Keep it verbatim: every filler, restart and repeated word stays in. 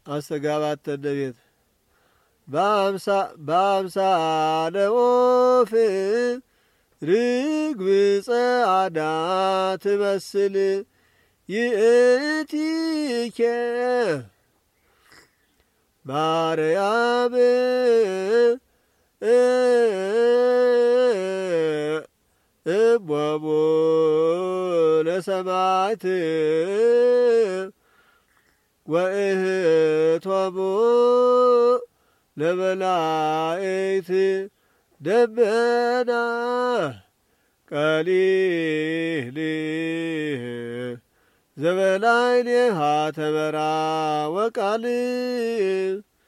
አስተጋባተ ነቤት በአምሳ በአምሳለ ወፍ ርግብ ጸዓዳ ትመስል ይእቲኬ ማርያም እሞሙ ለሰማዕት ወእህቶሙ ለመላእክት ደመና ቀሊል ዘበላዕሌሃ ተመራ ወቃል